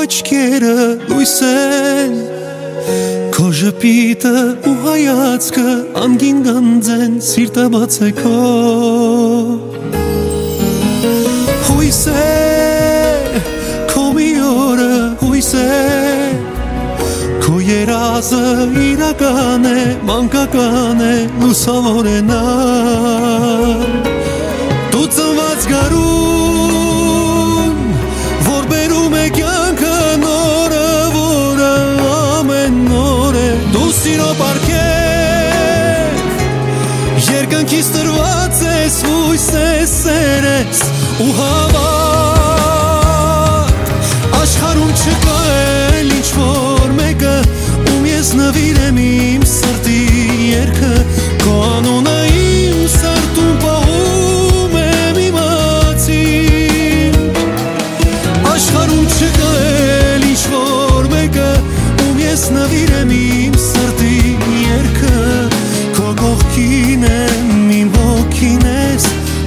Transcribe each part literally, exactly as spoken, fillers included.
աչքերը լույս են, քո ժպիտը ու հայացքը անգին գանձեն, սիրտը բաց է քո հույս է, քո մի օրը հույս է, քո երազը իրական է, մանկական է, լուսավոր է նա, դու ծնված գարուն, որ բերում է կյանքը նորը, որը ամեն նոր է, դու սիրո պարգև, երկնքից տրված ես, հույս ես, սեր ես ու հավատ, աշխարհում չկա էլ ինչ-որ մեկը, ում ես նվիրեմ իմ սրտի երգը, քո անունը իմ սրտում պահում եմ իմացիր, աշխարհում չկա էլ ինչ-որ մեկը, ում ես նվիրեմ իմ սրտի երգը, քո կողքին եմ, իմ հոգին ես,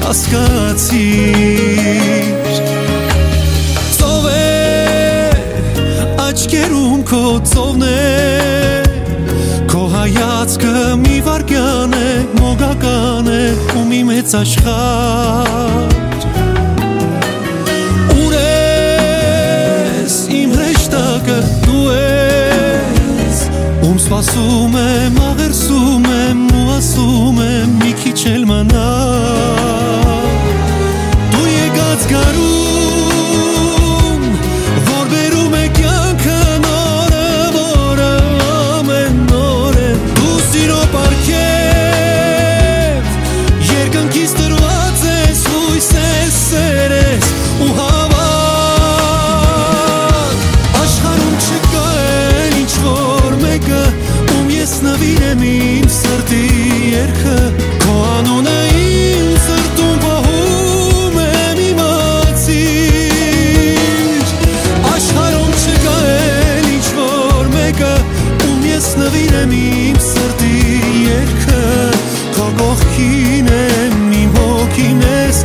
հասկացիր, ծով է աչքերում քո ծովն է, քո հայացքը մի վարկյան է, մոգական է ու մի մեծ աշխարհ, ուր ես իմ հրեշտակը, դու ես, ում սպասում եմ, աղերսում եմ ու ասում եմ մի քիչ էլ մնա, դու եկած գարուն, որ բերում է կյանքը նորը, որը ամեն նոր է, դու սիրո պարգև, երկնքից տրված ես, հույս ես, սեր ես ու հավատ, աշխարհում չկա էլ ինչ-որ մեկը, ում ես նվիրեմ իմ սրտի երգը, քո անունը իմ սրտում պահում եմ իմացիր, աշխարհում չկա էլ ինչ-որ մեկը, ում ես նվիրեմ իմ սրտի երգը, քո կողքին եմ, իմ հոգին ես,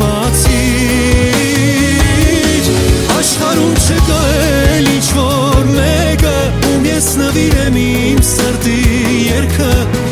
իմացիր, աշխարհում չկա էլ ինչ-որ մեկը, ում ես նվիրեմ իմ սրտի երգը,